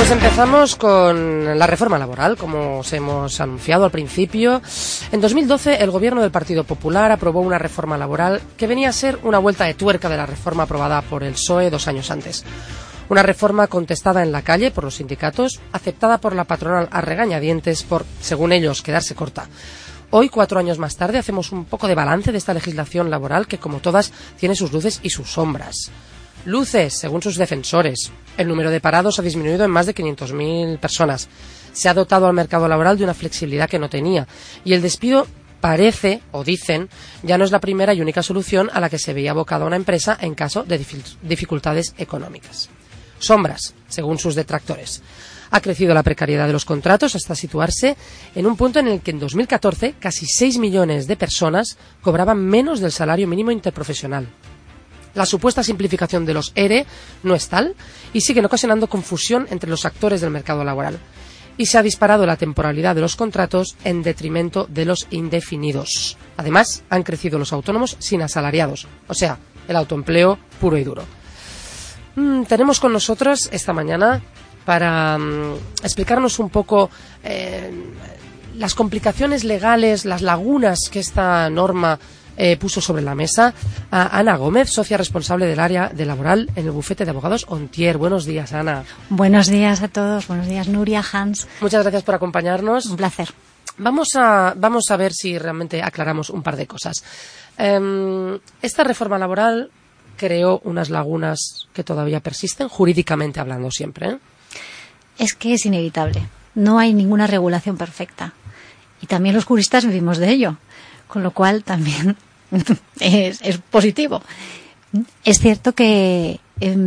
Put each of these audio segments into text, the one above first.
Pues empezamos con la reforma laboral, como os hemos anunciado al principio. En 2012, el gobierno del Partido Popular aprobó una reforma laboral que venía a ser una vuelta de tuerca de la reforma aprobada por el PSOE 2 años antes. Una reforma contestada en la calle por los sindicatos, aceptada por la patronal a regañadientes por, según ellos, quedarse corta. Hoy, 4 años más tarde, hacemos un poco de balance de esta legislación laboral que, como todas, tiene sus luces y sus sombras. Luces, según sus defensores. El número de parados ha disminuido en más de 500.000 personas. Se ha dotado al mercado laboral de una flexibilidad que no tenía. Y el despido parece, o dicen, ya no es la primera y única solución a la que se veía abocada una empresa en caso de dificultades económicas. Sombras, según sus detractores. Ha crecido la precariedad de los contratos hasta situarse en un punto en el que en 2014 casi 6 millones de personas cobraban menos del salario mínimo interprofesional. La supuesta simplificación de los ERE no es tal y siguen ocasionando confusión entre los actores del mercado laboral. Y se ha disparado la temporalidad de los contratos en detrimento de los indefinidos. Además, han crecido los autónomos sin asalariados, o sea, el autoempleo puro y duro. Tenemos con nosotros esta mañana para explicarnos un poco las complicaciones legales, las lagunas que esta norma puso sobre la mesa a Ana Gómez, socia responsable del área de laboral en el bufete de abogados Ontier. Buenos días, Ana. Buenos días a todos. Buenos días, Nuria, Hans. Muchas gracias por acompañarnos. Un placer. Vamos a ver si realmente aclaramos un par de cosas. Esta reforma laboral creó unas lagunas que todavía persisten, jurídicamente hablando siempre, ¿eh? Es que es inevitable. No hay ninguna regulación perfecta. Y también los juristas vivimos de ello. Con lo cual también es positivo. Es cierto que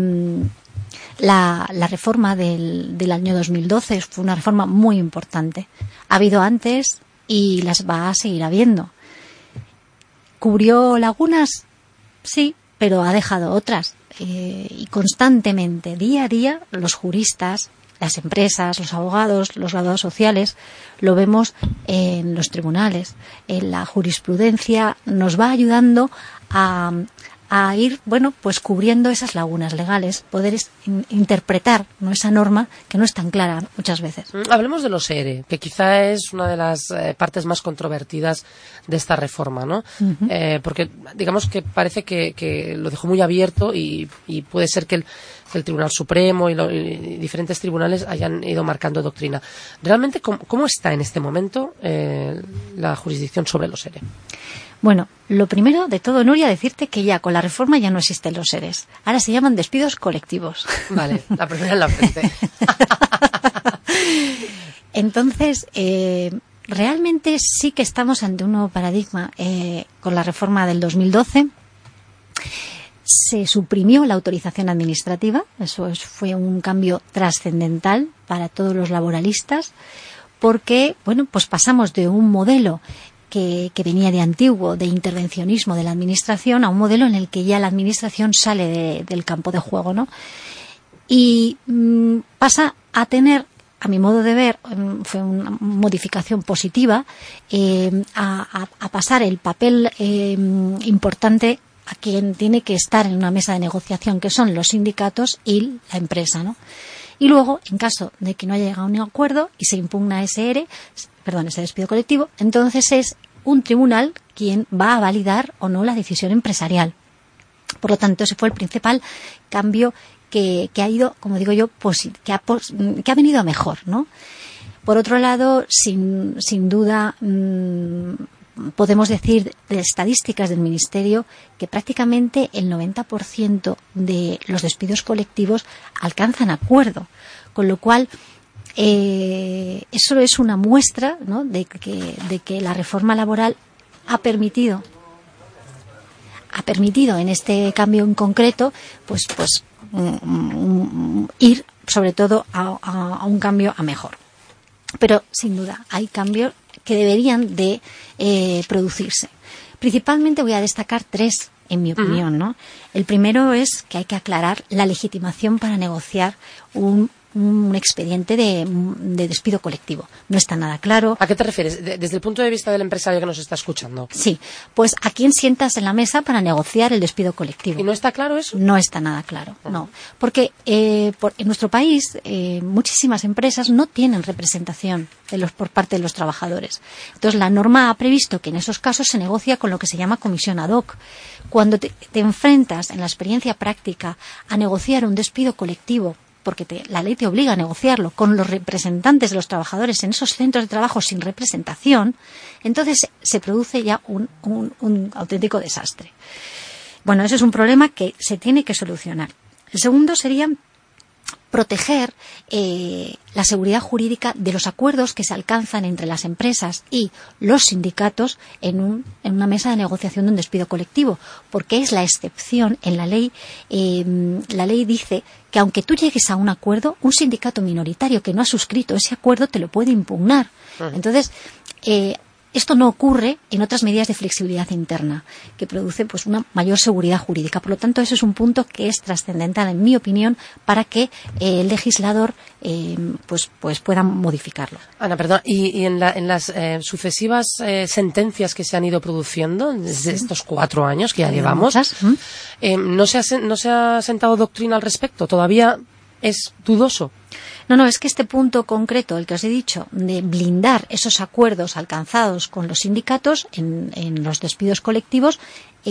la reforma del año 2012 fue una reforma muy importante. Ha habido antes y las va a seguir habiendo. ¿Cubrió lagunas? Sí, pero ha dejado otras. Y constantemente, día a día, los juristas, las empresas, los abogados sociales, lo vemos en los tribunales. En la jurisprudencia nos va ayudando a ir, pues cubriendo esas lagunas legales, poder interpretar, ¿no?, esa norma que no es tan clara muchas veces. Hablemos de los ERE, que quizá es una de las partes más controvertidas de esta reforma, ¿no? Uh-huh. Porque digamos que parece que lo dejó muy abierto y puede ser que el Tribunal Supremo y diferentes tribunales hayan ido marcando doctrina. ¿Realmente cómo está en este momento la jurisdicción sobre los ERE? Bueno, lo primero de todo, Nuria, decirte que ya con la reforma ya no existen los EREs. Ahora se llaman despidos colectivos. Vale, la primera en la frente. Entonces, realmente sí que estamos ante un nuevo paradigma. Con la reforma del 2012 se suprimió la autorización administrativa. Eso fue un cambio trascendental para todos los laboralistas, porque, pues pasamos de un modelo que venía de antiguo, de intervencionismo de la administración, a un modelo en el que ya la administración sale del campo de juego, ¿no? Y pasa a tener, a mi modo de ver, fue una modificación positiva, a pasar el papel importante a quien tiene que estar en una mesa de negociación, que son los sindicatos y la empresa, ¿no? Y luego, en caso de que no haya llegado a un acuerdo y se impugna ese despido colectivo, entonces es un tribunal quien va a validar o no la decisión empresarial. Por lo tanto, ese fue el principal cambio que ha ido, como digo yo, que ha venido a mejor, ¿no? Por otro lado, sin duda, podemos decir de estadísticas del Ministerio que prácticamente el 90% de los despidos colectivos alcanzan acuerdo, con lo cual eso es una muestra, ¿no?, de que la reforma laboral ha permitido en este cambio en concreto ir sobre todo a un cambio a mejor. Pero sin duda hay cambios que deberían de producirse. Principalmente voy a destacar 3, en mi opinión, ¿no? El primero es que hay que aclarar la legitimación para negociar un un expediente de despido colectivo. No está nada claro. ¿A qué te refieres? Desde el punto de vista del empresario que nos está escuchando. Sí, pues ¿a quién sientas en la mesa para negociar el despido colectivo? ¿Y no está claro eso? No está nada claro, no. Porque en nuestro país muchísimas empresas no tienen representación por parte de los trabajadores. Entonces la norma ha previsto que en esos casos se negocia con lo que se llama comisión ad hoc. Cuando te enfrentas en la experiencia práctica a negociar un despido colectivo, porque la ley te obliga a negociarlo con los representantes de los trabajadores en esos centros de trabajo sin representación, entonces se produce ya un auténtico desastre. Bueno, ese es un problema que se tiene que solucionar. El segundo sería proteger la seguridad jurídica de los acuerdos que se alcanzan entre las empresas y los sindicatos en una mesa de negociación de un despido colectivo, porque es la excepción en la ley. La ley dice que aunque tú llegues a un acuerdo, un sindicato minoritario que no ha suscrito ese acuerdo te lo puede impugnar. Entonces, esto no ocurre en otras medidas de flexibilidad interna, que produce pues una mayor seguridad jurídica. Por lo tanto, eso es un punto que es trascendental, en mi opinión, para que el legislador pues pueda modificarlo. Ana, perdón, y en las sucesivas sentencias que se han ido produciendo desde estos 4 años que ya llevamos, ¿no se ha sentado doctrina al respecto? ¿Todavía es dudoso? No, es que este punto concreto, el que os he dicho, de blindar esos acuerdos alcanzados con los sindicatos en los despidos colectivos,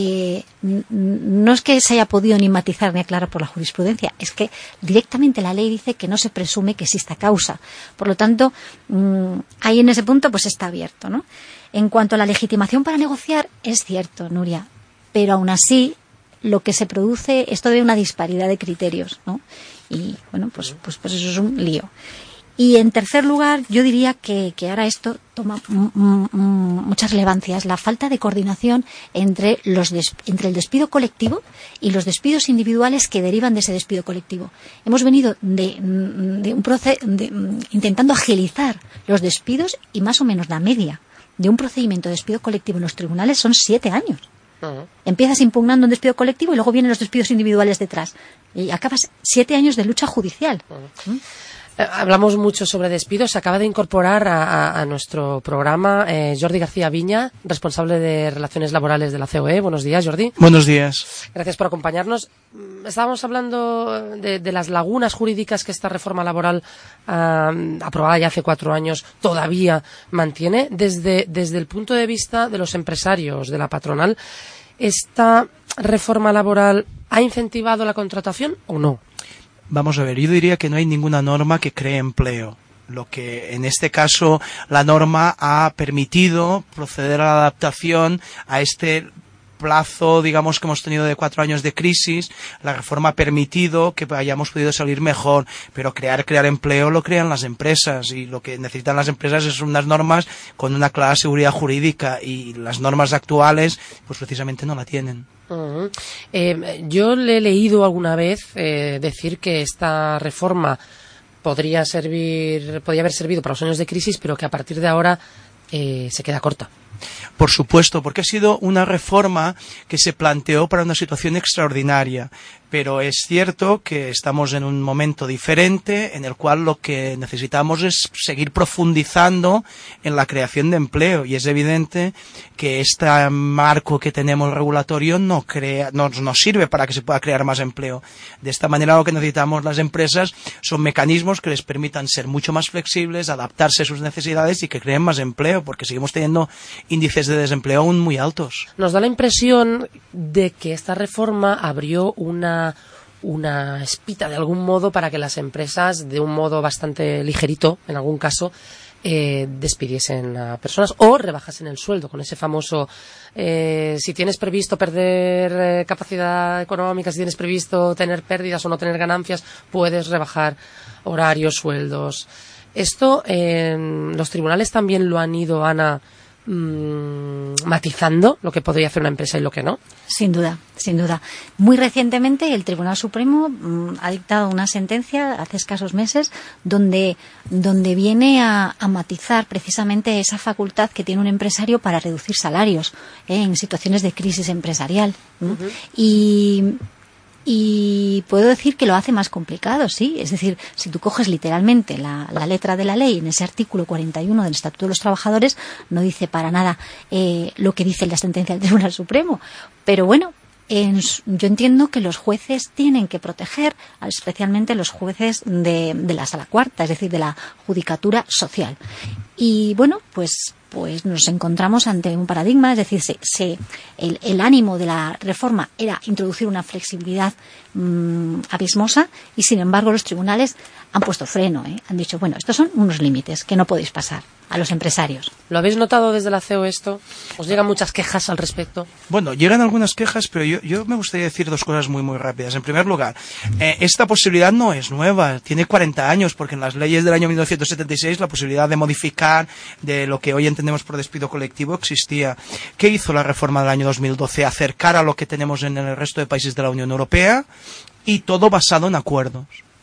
no es que se haya podido ni matizar ni aclarar por la jurisprudencia, es que directamente la ley dice que no se presume que exista causa. Por lo tanto, ahí en ese punto pues está abierto, ¿no? En cuanto a la legitimación para negociar, es cierto, Nuria, pero aún así lo que se produce es todavía una disparidad de criterios, ¿no? Y bueno, pues eso es un lío. Y en tercer lugar, yo diría que ahora esto toma mucha relevancia, es la falta de coordinación entre el despido colectivo y los despidos individuales que derivan de ese despido colectivo. Hemos venido de un proceso intentando agilizar los despidos y más o menos la media de un procedimiento de despido colectivo en los tribunales son 7 años. Empiezas impugnando un despido colectivo y luego vienen los despidos individuales detrás. Y acabas 7 años de lucha judicial. Hablamos mucho sobre despidos. Se acaba de incorporar a nuestro programa Jordi García Viña, responsable de Relaciones Laborales de la COE. Buenos días, Jordi. Buenos días. Gracias por acompañarnos. Estábamos hablando de las lagunas jurídicas que esta reforma laboral aprobada ya hace 4 años todavía mantiene. Desde el punto de vista de los empresarios, de la patronal, ¿esta reforma laboral ha incentivado la contratación o no? Vamos a ver, yo diría que no hay ninguna norma que cree empleo. Lo que en este caso la norma ha permitido proceder a la adaptación a este plazo, digamos, que hemos tenido de 4 años de crisis. La reforma ha permitido que hayamos podido salir mejor, pero crear empleo lo crean las empresas, y lo que necesitan las empresas es unas normas con una clara seguridad jurídica, y las normas actuales pues precisamente no la tienen. Yo le he leído alguna vez decir que esta reforma podría haber servido para los años de crisis, pero que a partir de ahora se queda corta. Por supuesto, porque ha sido una reforma que se planteó para una situación extraordinaria, pero es cierto que estamos en un momento diferente en el cual lo que necesitamos es seguir profundizando en la creación de empleo, y es evidente que este marco que tenemos regulatorio no sirve para que se pueda crear más empleo. De esta manera lo que necesitamos las empresas son mecanismos que les permitan ser mucho más flexibles, adaptarse a sus necesidades y que creen más empleo, porque seguimos teniendo índices de desempleo aún muy altos. Nos da la impresión de que esta reforma abrió una espita de algún modo para que las empresas, de un modo bastante ligerito en algún caso, despidiesen a personas o rebajasen el sueldo, con ese famoso si tienes previsto perder capacidad económica, si tienes previsto tener pérdidas o no tener ganancias, puedes rebajar horarios, sueldos. Esto los tribunales también lo han ido, Ana, matizando lo que podría hacer una empresa y lo que no. Sin duda, sin duda. Muy recientemente el Tribunal Supremo ha dictado una sentencia hace escasos meses donde viene a matizar precisamente esa facultad que tiene un empresario para reducir salarios en situaciones de crisis empresarial. Y Y puedo decir que lo hace más complicado, sí. Es decir, si tú coges literalmente la letra de la ley en ese artículo 41 del Estatuto de los Trabajadores, no dice para nada lo que dice la sentencia del Tribunal Supremo. Pero bueno, yo entiendo que los jueces tienen que proteger, especialmente los jueces de la Sala Cuarta, es decir, de la Judicatura Social. Y bueno, pues nos encontramos ante un paradigma, es decir, el ánimo de la reforma era introducir una flexibilidad abismosa y, sin embargo, los tribunales han puesto freno, han dicho, bueno, estos son unos límites que no podéis pasar a los empresarios. ¿Lo habéis notado desde la CEO esto? ¿Os llegan muchas quejas al respecto? Bueno, llegan algunas quejas, pero yo me gustaría decir dos cosas muy, muy rápidas. En primer lugar, esta posibilidad no es nueva, tiene 40 años, porque en las leyes del año 1976 la posibilidad de modificar de lo que hoy entendemos por despido colectivo existía. ¿Qué hizo la reforma del año 2012? Acercar a lo que tenemos en el resto de países de la Unión Europea, y todo basado en acuerdos.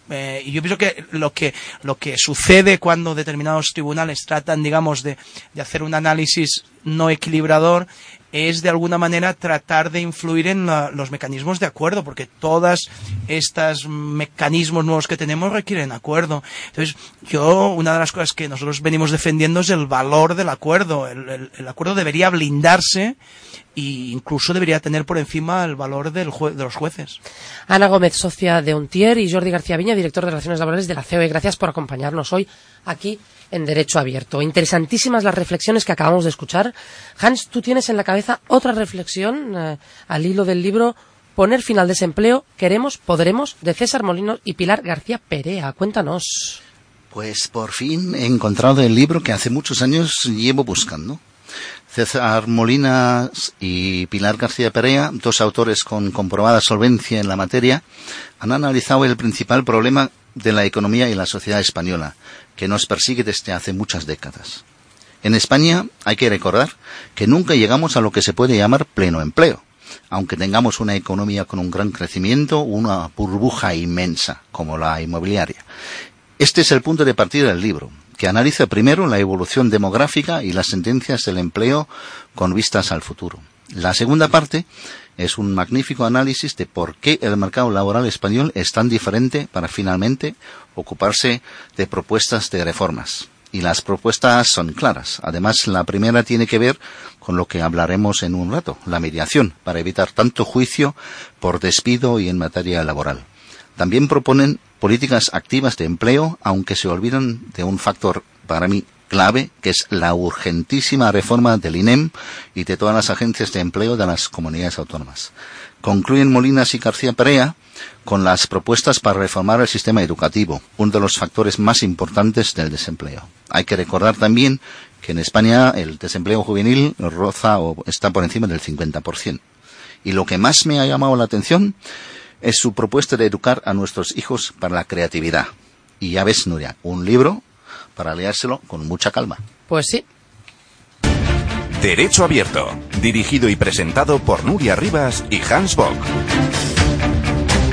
Y yo pienso que lo que sucede cuando determinados tribunales tratan, digamos, de hacer un análisis no equilibrador es, de alguna manera, tratar de influir en los mecanismos de acuerdo, porque todos estos mecanismos nuevos que tenemos requieren acuerdo. Entonces, una de las cosas que nosotros venimos defendiendo es el valor del acuerdo. El acuerdo debería blindarse e incluso debería tener por encima el valor de los jueces. Ana Gómez, socia de Ontier, y Jordi García Viña, director de Relaciones Laborales de la COE. Gracias por acompañarnos hoy aquí en Derecho Abierto. Interesantísimas las reflexiones que acabamos de escuchar. Hans, tú tienes en la cabeza otra reflexión al hilo del libro Poner fin al desempleo, queremos, podremos, de César Molinos y Pilar García Perea. Cuéntanos. Pues por fin he encontrado el libro que hace muchos años llevo buscando. César Molinas y Pilar García Perea, dos autores con comprobada solvencia en la materia, han analizado el principal problema de la economía y la sociedad española, que nos persigue desde hace muchas décadas. En España hay que recordar que nunca llegamos a lo que se puede llamar pleno empleo, aunque tengamos una economía con un gran crecimiento, una burbuja inmensa, como la inmobiliaria. Este es el punto de partida del libro, que analiza primero la evolución demográfica y las tendencias del empleo con vistas al futuro. La segunda parte es un magnífico análisis de por qué el mercado laboral español es tan diferente para finalmente ocuparse de propuestas de reformas. Y las propuestas son claras. Además, la primera tiene que ver con lo que hablaremos en un rato, la mediación, para evitar tanto juicio por despido y en materia laboral. También proponen políticas activas de empleo, aunque se olvidan de un factor para mí clave, que es la urgentísima reforma del INEM y de todas las agencias de empleo de las comunidades autónomas. Concluyen Molinas y García Perea con las propuestas para reformar el sistema educativo, uno de los factores más importantes del desempleo. Hay que recordar también que en España el desempleo juvenil roza o está por encima del 50%. Y lo que más me ha llamado la atención es su propuesta de educar a nuestros hijos para la creatividad. Y ya ves, Nuria, un libro para leérselo con mucha calma. Pues sí. Derecho Abierto, dirigido y presentado por Nuria Rivas y Hans Bock.